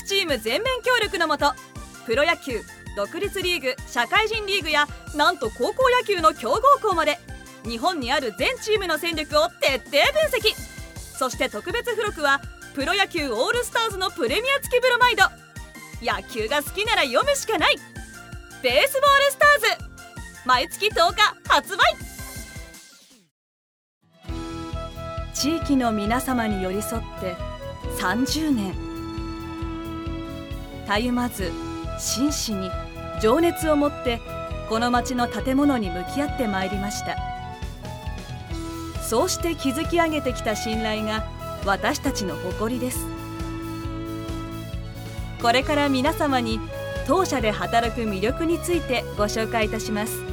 各チーム全面協力のもと、プロ野球、独立リーグ、社会人リーグやなんと高校野球の強豪校まで日本にある全チームの戦力を徹底分析。そして特別付録はプロ野球オールスターズのプレミア付きブロマイド。野球が好きなら読むしかない。ベースボールスターズ、毎月10日発売。地域の皆様に寄り添って30年、たゆまず真摯に情熱を持ってこの町の建物に向き合ってまいりました。そうして築き上げてきた信頼が私たちの誇りです。これから皆様に当社で働く魅力についてご紹介いたします。